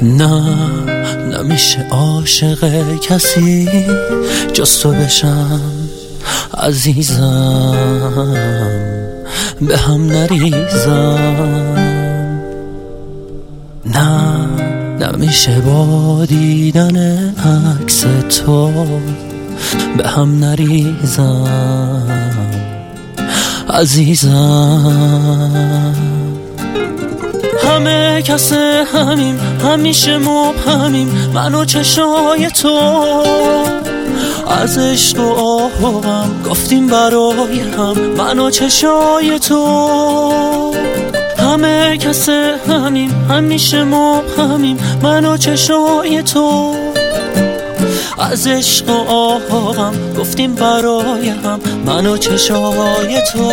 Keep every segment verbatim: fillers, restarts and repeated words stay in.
نه نمیشه عاشق کسی جز تو بشم عزیزم، به هم نریزم. نه نمیشه با دیدن عکس تو به هم نریزم عزیزم. همه کس همیم، همیشه مبهمیم، من و چشای تو از عشق و آهم گفتیم برای هم، من و چشای تو. همه کس همیم، همیشه مبهمیم، من و چشای تو از عشق و آهم گفتیم برای هم، من و چشای تو.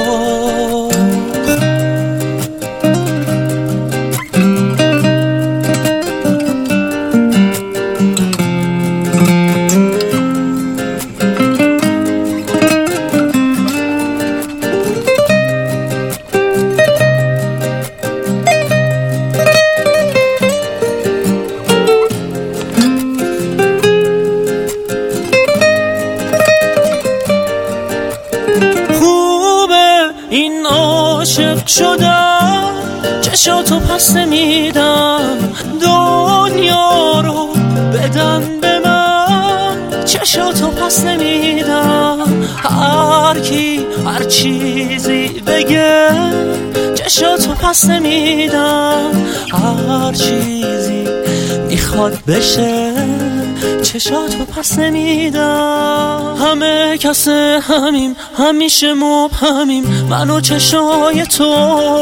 این عاشق شدم چشاتو پس نمیدم، دنیا رو بدن به من چشاتو پس نمیدم. هر کی هر چیزی بگه چشاتو پس نمیدم، هر چیزی میخواد بشه چشاتو پس نمیدم. همه کس همیم، همیشه مبهمیم، من و چشای تو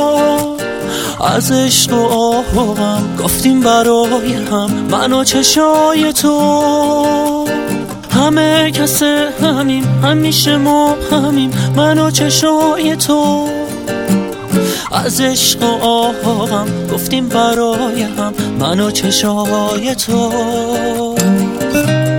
از عشق و آهم گفتیم برای هم، من و چشای تو. همه کس همیم، همیشه مبهمیم، من و چشای تو از عشق و آهم گفتیم برای هم، من و چشای تو.